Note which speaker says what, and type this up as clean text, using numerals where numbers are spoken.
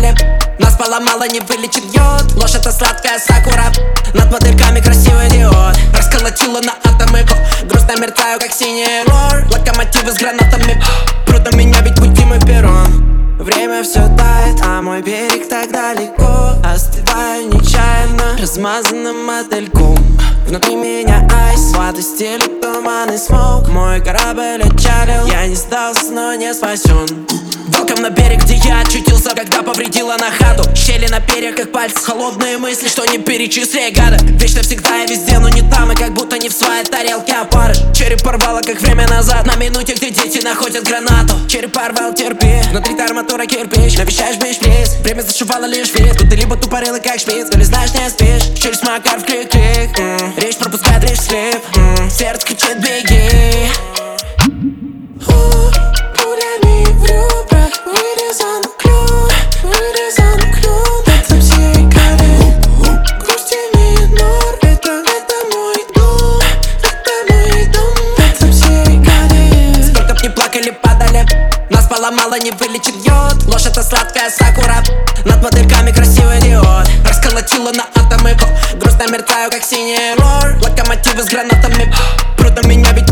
Speaker 1: падали. Нас поломало, не вылечит йод. Ложь — это сладкая сакура. Над модельками красивый диод. Расколотила на атомы. Грустно мерцаю, как синий лор. Локомотивы с гранатами прут на меня, ведь пути мой перрон. Время все тает, а мой берег так далеко. Остываю нечаянно размазанным мотыльком. Внутри меня айс, воды стелит туман и смог. Мой корабль отчалил, я не сдался, но не спасен. Welcome на берег, где я очутился, когда повредила на хату. Щели на перьях, как пальцы, холодные мысли, что не перечисляй, гада. Вечно всегда и везде, но не там, и как будто не в своей тарелке опарыш. Череп порвало, как время назад, на минуте, где дети находят гранату. Череп порвал, терпи, внутри арматура кирпич. Навещаешь бич, плиз, время зашивало лишь вид. Тут ты либо тупорылый, как шпиц, или знаешь, не спишь. Через макар в крик-крик, речь пропускает лишь слип. Сердце кричит, беги. Пулями в ребрах вырезан клюв, вырезан клюв. Это все горе, грусть имеет нор. Это мой дом, это мой дом. Это все горе. Сколько б не плакали, падали, нас поломало, не вылечит йод. Ложь — это сладкая сакура. Над модельками красивый диод. Расколотила на атомы. Грустно мерцаю, как синий лор. Локомотивы с гранатами прут на меня, ведь